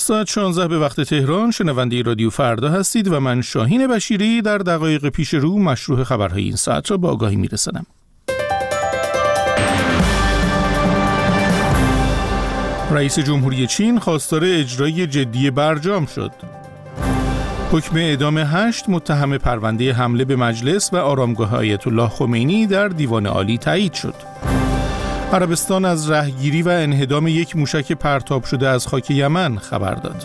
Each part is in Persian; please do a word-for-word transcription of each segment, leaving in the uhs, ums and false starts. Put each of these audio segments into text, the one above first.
ساعت شانزده به وقت تهران شنونده رادیو فردا هستید و من شاهین بشیری در دقایق پیش رو مشروع خبرهای این ساعت را با آگاهی میرسانم. رئیس جمهوری چین خواستار اجرای جدی برجام شد. حکم اعدام هشت متهم پرونده حمله به مجلس و آرامگاه آیت الله خمینی در دیوان عالی تایید شد. عربستان از رهگیری و انهدام یک موشک پرتاب شده از خاک یمن خبر داد.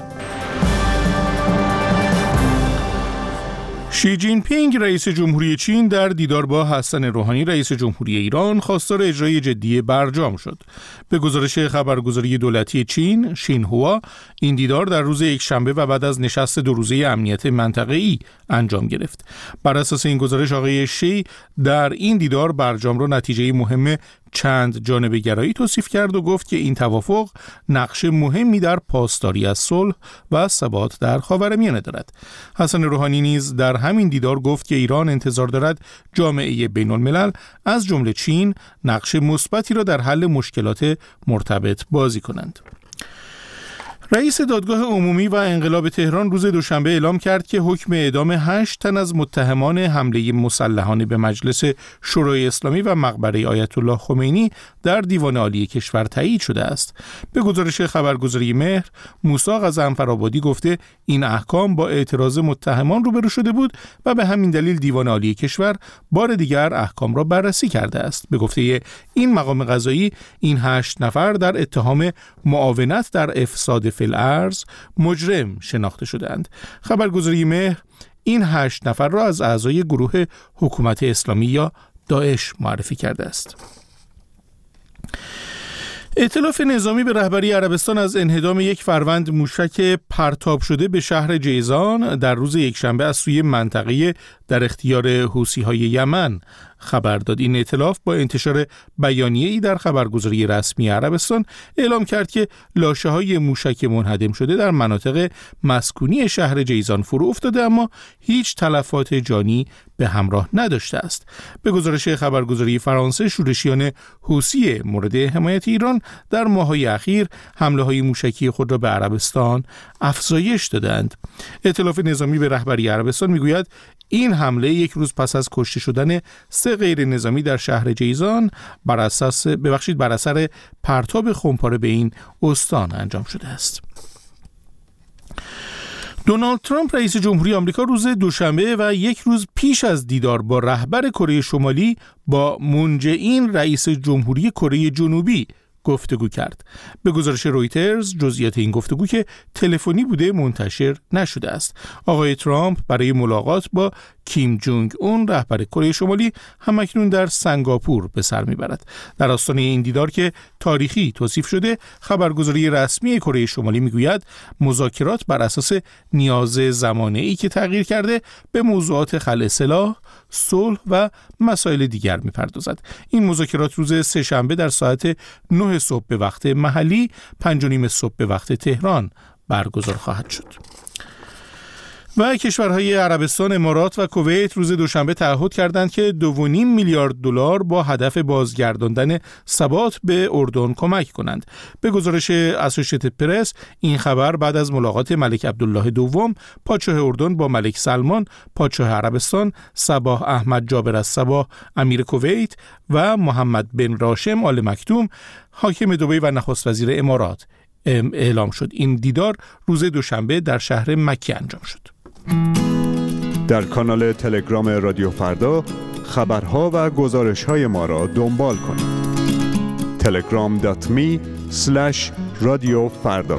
شی جین پینگ رئیس جمهوری چین در دیدار با حسن روحانی رئیس جمهوری ایران خواستار اجرای جدی برجام شد. به گزارش خبرگزاری دولتی چین شینهوا، این دیدار در روز یکشنبه و بعد از نشست دو روزه امنیت منطقه‌ای انجام گرفت. بر اساس این گزارش آقای شی در این دیدار برجام را نتیجه مهم چند جانبه گرایی توصیف کرد و گفت که این توافق نقش مهمی در پاسداری از صلح و ثبات در خاورمیانه دارد. حسن روحانی نیز در همین دیدار گفت که ایران انتظار دارد جامعه بین الملل از جمله چین نقش مثبتی را در حل مشکلات مرتبط بازی کنند. رئیس دادگاه عمومی و انقلاب تهران روز دوشنبه اعلام کرد که حکم اعدام هشت تن از متهمان حمله مسلحانه به مجلس شورای اسلامی و مقبره آیت الله خمینی در دیوان عالی کشور تایید شده است. به گزارش خبرگزاری مهر، موسی غضنفرآبادی گفته این احکام با اعتراض متهمان روبرو شده بود و به همین دلیل دیوان عالی کشور بار دیگر احکام را بررسی کرده است. به گفته این مقام قضایی، این هشت نفر در اتهام معاونت در افساد فی‌الارض مجرم شناخته شدند. خبرگزاری مهر این هشت نفر را از اعضای گروه حکومت اسلامی یا داعش معرفی کرده است. ائتلاف نظامی به رهبری عربستان از انهدام یک فروند موشک پرتاب شده به شهر جیزان در روز یکشنبه از سوی منطقه در اختیار حوثی‌های یمن خبر داد. این ائتلاف با انتشار بیانیه‌ای در خبرگزاری رسمی عربستان اعلام کرد که لاشه‌های موشک منهدم شده در مناطق مسکونی شهر جیزان فرو افتاده اما هیچ تلفات جانی به همراه نداشته است. به گزارش خبرگزاری فرانسه، شورشیان حوثی مورد حمایت ایران در ماه‌های اخیر حمله‌های موشکی خود را به عربستان افزایش دادند. ائتلاف نظامی به رهبری عربستان میگوید این حمله یک روز پس از کشته شدن سه غیر نظامی در شهر جیزان بر اساس ببخشید بر اثر پرتاب خمپاره به این استان انجام شده است. دونالد ترامپ رئیس جمهوری آمریکا روز دوشنبه و یک روز پیش از دیدار با رهبر کره شمالی با مون جه این رئیس جمهوری کره جنوبی گفتگو کرد. به گزارش رویترز جزئیات این گفتگو که تلفنی بوده منتشر نشده است. آقای ترامپ برای ملاقات با کیم جونگ اون رهبر کره شمالی همکنون در سنگاپور به سر میبرد. در آستانه این دیدار که تاریخی توصیف شده، خبرگزاری رسمی کره شمالی میگوید مذاکرات بر اساس نیاز زمانه‌ای که تغییر کرده به موضوعات خلع سلاح، صلح و مسائل دیگر میپردازد. این مذاکرات روز سه‌شنبه در ساعت نه صبح به وقت محلی، پنج و نیم صبح به وقت تهران برگزار خواهد شد. و کشورهای عربستان، امارات و کویت روز دوشنبه تعهد کردند که دو و نیم میلیارد دلار با هدف بازگرداندن ثبات به اردن کمک کنند. به گزارش اسوشییتد پرس، این خبر بعد از ملاقات ملک عبدالله دوم پادشاه اردن با ملک سلمان پادشاه عربستان، صباح احمد جابر الصباح امیر کویت و محمد بن راشم آل مکتوم حاکم دبی و نخست وزیر امارات اعلام شد. این دیدار روز دوشنبه در شهر مکه انجام شد. در کانال تلگرام رادیو فردا خبرها و گزارش‌های ما را دنبال کنید. تلگرام دات می اسلش رادیو فردا.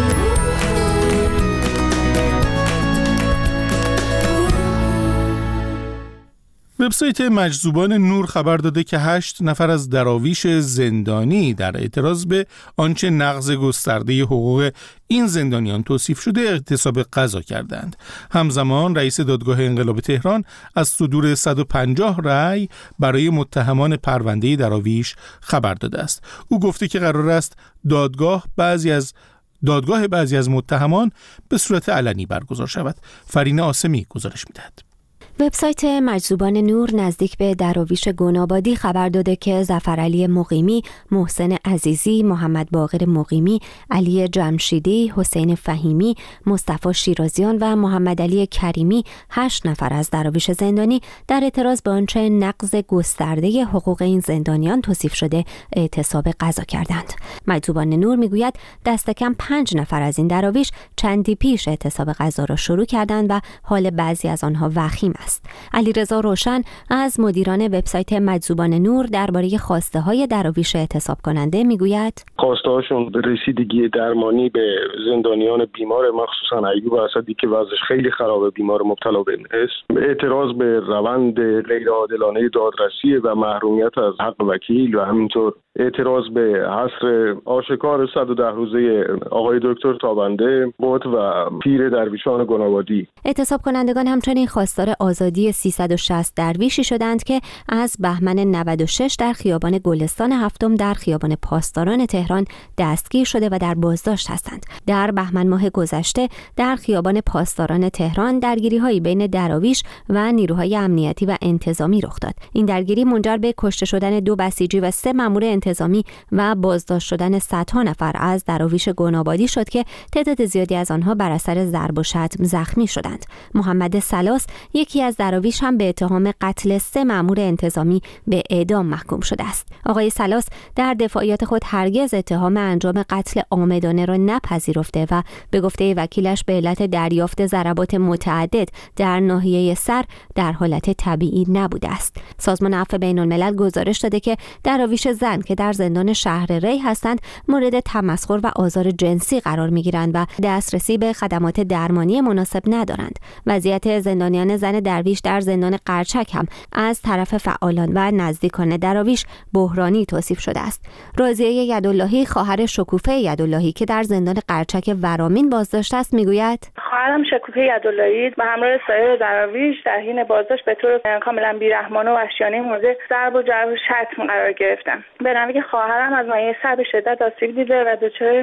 وبسایت مجذوبان نور خبر داده که هشت نفر از دراویش زندانی در اعتراض به آنچه نقض گسترده حقوق این زندانیان توصیف شده اعتصاب غذا کردند. همزمان رئیس دادگاه انقلاب تهران از صدور صد و پنجاه رأی برای متهمان پرونده دراویش خبر داده است. او گفته که قرار است دادگاه بعضی از دادگاه بعضی از متهمان به صورت علنی برگزار شود. فرینه آسمی گزارش می‌دهد. وبسایت مجذوبان نور نزدیک به دراویش گنابادی خبر داده که ظفرعلی مقیمی، محسن عزیزی، محمد باقر مقیمی، علی جمشیدی، حسین فهیمی، مصطفی شیرازیان و محمد علی کریمی هشت نفر از دراویش زندانی در اعتراض به آنچه نقض گسترده حقوق این زندانیان توصیف شده اعتصاب غذا کردند. مجذوبان نور میگوید دست کم پنج نفر از این دراویش چندی پیش اعتصاب غذا را شروع کردند و حال بعضی از آنها وخیم است. علیرضا روشن از مدیران وبسایت مجذوبان نور درباره خواسته های دراویش اعتصاب کننده میگوید خواسته هاشون به رسیدگی درمانی به زندانیان بیمار، مخصوصا ایوب اسدی که وضعش خیلی خرابه، بیمار مبتلا به ام اس، اعتراض به روند غیر عادلانه دادرسی و محرومیت از حق وکیل و همینطور اعتراض به حصر آشکار صد و ده روزه آقای دکتر تابنده بود و پیر درویشان گنابادی. اعتصاب کنندگان همچنین خواستار آزادی سیصد و شصت درویشی شدند که از بهمن نود و شش در خیابان گلستان هفتم در خیابان پاسداران تهران دستگیر شده و در بازداشت هستند. در بهمن ماه گذشته در خیابان پاسداران تهران درگیری‌هایی بین دراویش و نیروهای امنیتی و انتظامی رخ داد. این درگیری منجر به کشته شدن دو بسیجی و سه مأمور انتظامی و بازداشت شدن صدها نفر از دراویش گنابادی شد که تعداد زیادی از آنها بر اثر ضرب و شتم زخمی شدند. محمد سلاس یکی از دراویش هم به اتهام قتل سه مأمور انتظامی به اعدام محکوم شده است. آقای سلاس در دفاعیات خود هرگز اتهام انجام قتل عامدانه را نپذیرفته و به گفته وکیلش به علت دریافت ضربات متعدد در ناحیه سر در حالت طبیعی نبوده است. سازمان عفو بین‌الملل گزارش داده که دراویش زن که در زندان شهر ری هستند مورد تمسخر و آزار جنسی قرار می‌گیرند و دسترسی به خدمات درمانی مناسب ندارند. وضعیت زندانیان زن درویش در زندان قرچک هم از طرف فعالان و نزدیکان دراویش بحرانی توصیف شده است. راضیه یداللهی خواهر شکوفه یداللهی که در زندان قرچک ورامین بازداشت است میگوید خواهرم شکوفه یداللهی به همراه سایر دراویش در حین بازداشت به طور کاملا بیرحمانه و وحشیانه مورد ضرب و جرح و شتم قرار گرفتم. به نوعی که خواهرم از مایه سر به شدت آسیب دیده و دچار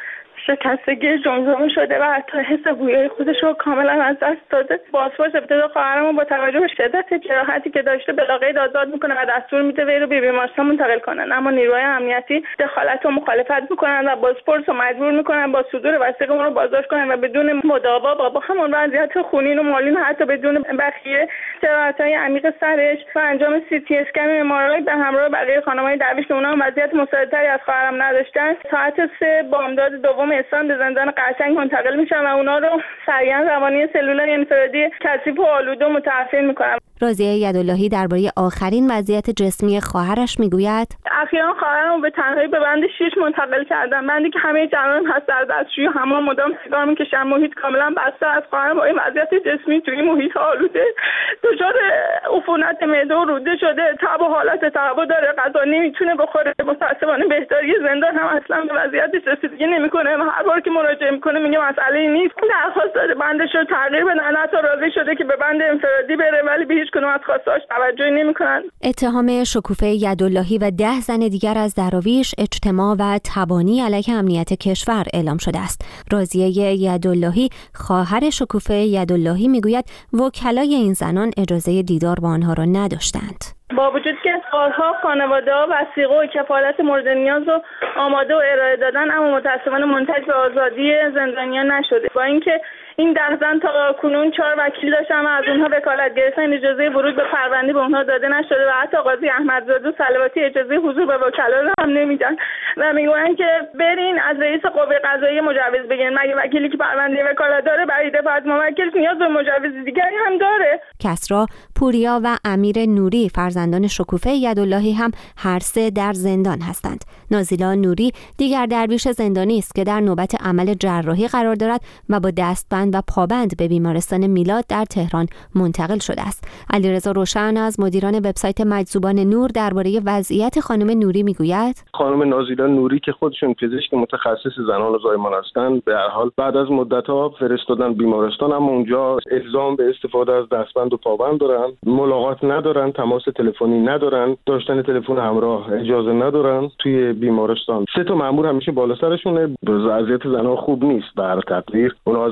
شکستگی جمجمه شده و حتی حس بویای خودش رو کاملا از دست داده. پاسپورت ابتدا خواهرم رو با توجه به شدت جراحتی که داشته به قید آزاد میکنه و دستور میده وی رو به بیمارستان منتقل کنن، اما نیروهای امنیتی دخالت و مخالفت میکنن و پاسپورت رو مجبور میکنن با صدور وثیقه اون رو بازداشت کنن و بدون مداوا با همون وضعیت خونین و مالین حتی بدون بخیه جراحت‌های عمیق سرش و انجام سی تی اسکن و ام آر آی به همراه بقیه خانم‌های درویش که اونها وضعیت مساعدتری از خواهرم نداشتن، ساعت سه بامداد دوم اسفند به زندان قرچک منتقل میشن و اونا رو سریعا روانی سلولای انفرادی کثیف و آلوده متعفن میکنن. راضیه یداللهی درباره آخرین وضعیت جسمی خواهرش میگوید اخیراً خواهرم به تنهایی به بند شش منتقل کردن، بندی که همه جریان هست در دستشویی حمام مدام سیگار میکشن، محیط کاملا بسته از خواهرم با این وضعیت جسمی توی محیط آلوده دچار عفونت معده و روده شده، تب و حالت تهوع داره، غذا نمیتونه بخوره. متأسفانه بهداری زندان هم اصلا به وضعیتش رسیدگی نمیکنه و هر بار که مراجعه میکنه میگه مسئله نیست. درخواست داده بندش رو تغییر بدن، حتی راضی شده که به بند انفرادی بره ولی به هیچ کدوم از خواستهاش توجهی نمیکنن. اتهام شکوفه یداللهی و ده زن دیگر از دراویش اجتماع و تبانی علیه امنیت کشور اعلام شده است. راضیه یداللهی خواهر شکوفه یداللهی میگوید وکلای این زنان اجازه دیدار با آنها را نداشتند. با وجود که سالها خانواده‌ها وثیقه و کفالت مورد نیاز رو آماده و ارائه دادن، اما متأسفانه منتج به آزادی زندانیان نشده. با اینکه این ده زن تا کنون چهار وکیل داشتن و از اونها وکالت گرفتن، اجازه ورود به پرونده به اونها داده نشده و حتی قاضی احمدزاده صلواتی اجازه حضور به وکلا رو هم نمیدن و میگن که برین از رئیس قوه قضاییه مجوز بگیرین. مگه وکیلی که پرونده وکالت داره برای دفاع از موکل نیاز به مجوز دیگری هم داره؟ کسرا، پوریا و امیر نوری فرزندان شکوفه یداللهی هم هر سه در زندان هستند. نازیلا نوری دیگر درویش زندانی است که در نوبت عمل جراحی قرار دارد و با دستبند و پابند به بیمارستان میلاد در تهران منتقل شده است. علیرضا روشن از مدیران وبسایت مجذوبان نور درباره وضعیت خانم نوری میگوید خانم نازیلا نوری که خودشون پزشک متخصص زنان زایمان هستند، به هر حال بعد از مدت‌ها فرستادن بیمارستان، اما اونجا الزام به استفاده از دستبند و پابند دارن، ملاقات ندارن، تماس تلفنی ندارن، داشتن تلفن همراه اجازه ندارن. توی بیمارستان سه تا مأمور همیشه بالا سرشونه. وضعیت زنها خوب نیست. به هر تقدیر اونها از امکانات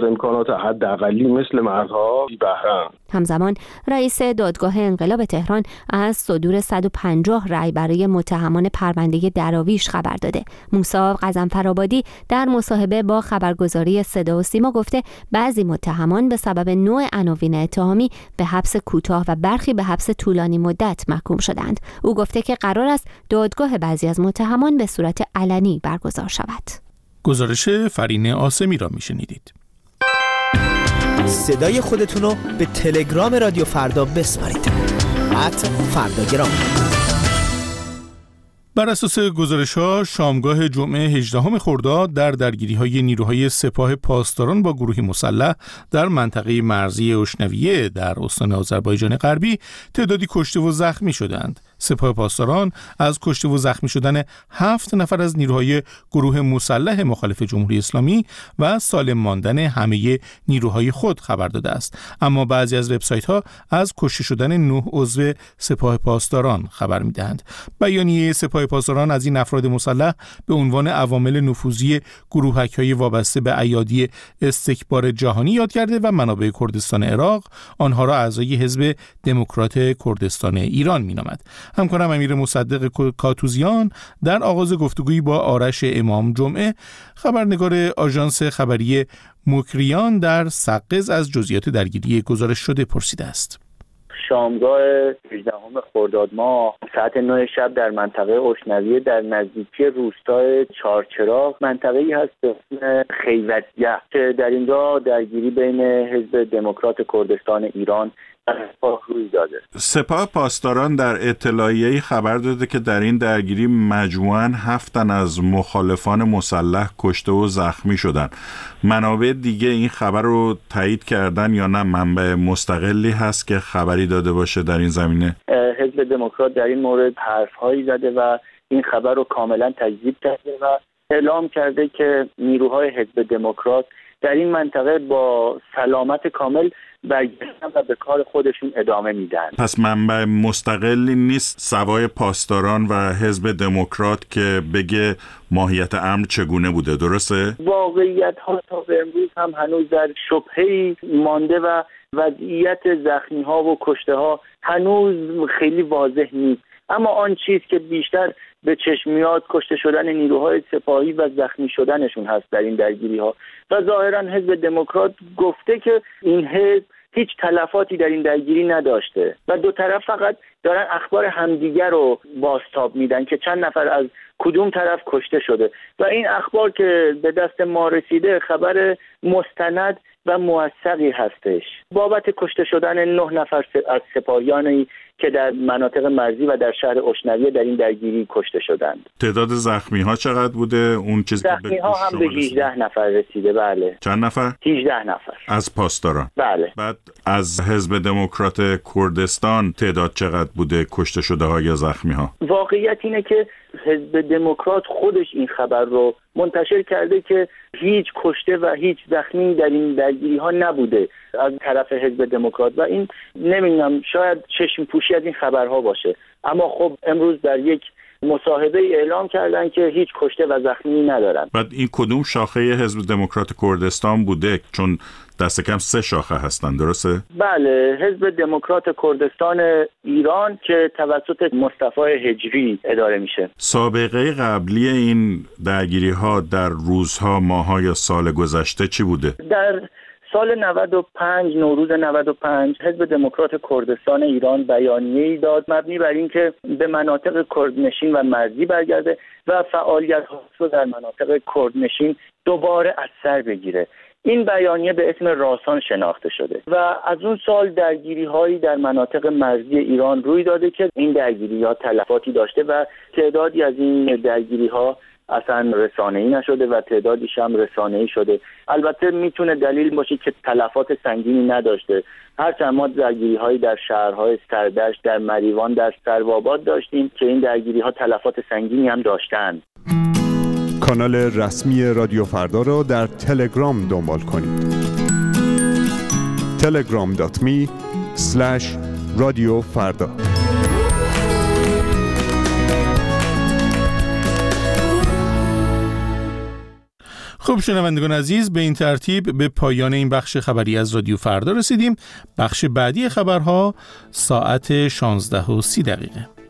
امکانات حداقلی مثل مردها بی بهره. همزمان رئیس دادگاه انقلاب تهران از صدور صد و پنجاه رأی برای متهمان پرونده دراویش خبر داده. موسی غضنفرآبادی در مصاحبه با خبرگزاری صدا و سیما گفته بعضی متهمان به سبب نوع عناوین اتهامی به حبس کوتاه و برخی به حبس طولانی مدت محکوم شدند. او گفته که قرار است دادگاه بعضی از متهمان به صورت علنی برگزار شود. گزارش فرین آسمی را میشنیدید. صدای خودتون رو به تلگرام رادیو فردا بسپارید. ات فرداگرام. بر اساس گزارش‌ها شامگاه جمعه هجدهم خرداد در درگیری‌های نیروهای سپاه پاسداران با گروهی مسلح در منطقه مرزی اشنویه در استان آذربایجان غربی تعدادی کشته و زخمی شدند. سپاه پاسداران از کشته و زخمی شدن هفت نفر از نیروهای گروه مسلح مخالف جمهوری اسلامی و سالم ماندن همه نیروهای خود خبر داده است، اما بعضی از وبسایت‌ها از کشته شدن نه عضو سپاه پاسداران خبر می‌دهند. بیانیه سپاه پاسداران از این افراد مسلح به عنوان عوامل نفوذی گروهک‌های وابسته به ایادی استکبار جهانی یاد کرده و منابع کردستان عراق آنها را اعضای حزب دموکرات کردستان ایران می‌نامد. همکارم امیر مصدق کاتوزیان در آغاز گفتگویی با آرش امام جمعه خبرنگار آژانس خبری مکریان در سقز از جزئیات درگیری گزارش شده پرسیده است. شامگاه هجدهم خرداد ماه ساعت نه شب در منطقه اشنویه در نزدیکی روستای چهارچراغ منطقه‌ای هست به اسم خیوتیه که در اینجا درگیری بین حزب دموکرات کردستان ایران روی داده. سپاه پاسداران در اطلاعیه‌ای خبر داده که در این درگیری مجموعاً هفت تن از مخالفان مسلح کشته و زخمی شدند. منابع دیگه این خبر رو تایید کردن یا نه؟ منبع مستقلی هست که خبری داده باشه در این زمینه؟ حزب دموکرات در این مورد حرف‌هایی زده و این خبر رو کاملاً تکذیب کرده و اعلام کرده که نیروهای حزب دموکرات در این منطقه با سلامت کامل برگشتن و به کار خودشون ادامه میدن. پس منبع مستقلی نیست سوای پاسداران و حزب دموکرات که بگه ماهیت امر چگونه بوده، درسته؟ واقعیت ها تا به امروز هم هنوز در شبهه‌ای مانده و وضعیت زخمی ها و کشته ها هنوز خیلی واضح نیست، اما آن چیز که بیشتر به چشم میاد کشته شدن نیروهای سپاهی و زخمی شدنشون هست در این درگیری ها و ظاهرا حزب دموکرات گفته که این حزب هیچ تلفاتی در این درگیری نداشته و دو طرف فقط دارن اخبار همدیگر رو بازتاب میدن که چند نفر از کدوم طرف کشته شده و این اخبار که به دست ما رسیده خبر مستند و موثقی هستش بابت کشته شدن نه نفر از سپاهیانی که در مناطق مرزی و در شهر اشنویه در این درگیری کشته شدند. تعداد زخمی ها چقدر بوده؟ اون چیزی که زخمی ها هم به هجده نفر رسیده. بله. چند نفر؟ هجده نفر. از پاسداران. بله. بعد از حزب دموکرات کردستان تعداد چقدر بوده کشته شده ها یا زخمی ها؟ واقعیت اینه که حزب دموکرات خودش این خبر رو منتشر کرده که هیچ کشته و هیچ زخمی در این درگیری ها نبوده از طرف حزب دموکرات و این نمیدونم شاید چشم پوشی از این خبرها باشه، اما خب امروز در یک مصاحبه اعلام کردن که هیچ کشته و زخمی ندارن. بعد این کدوم شاخه حزب دموکرات کردستان بوده؟ چون دست کم سه شاخه هستن، درسته؟ بله، حزب دموکرات کردستان ایران که توسط مصطفی هجری اداره میشه. سابقه قبلی این درگیری ها در روزها، ماه‌ها یا سال گذشته چی بوده؟ در سال نود و پنج نوروز نود و پنج حزب دموکرات کردستان ایران بیانیه‌ای داد مبنی بر اینکه به مناطق کردنشین و مرزی برگرده و فعالیت‌ها رو در مناطق کردنشین دوباره از سر بگیره. این بیانیه به اسم راسان شناخته شده و از اون سال درگیری‌هایی در مناطق مرزی ایران روی داده که این درگیری‌ها تلفاتی داشته و تعدادی از این درگیری‌ها اصلا رسانه‌ای نشده و تعدادیش هم رسانه‌ای شده. البته میتونه دلیل باشه که تلفات سنگینی نداشته. هرچند ما درگیری‌هایی در شهرهای سردشت، در مریوان، در سروآباد داشتیم که این درگیری‌ها تلفات سنگینی هم داشتند. کانال رسمی رادیو فردا را در تلگرام دنبال کنید. تلگرام دات می اسلش رادیو فردا. خب شنوندگان عزیز، به این ترتیب به پایان این بخش خبری از رادیو فردا رسیدیم. بخش بعدی خبرها ساعت شانزده و سی دقیقه.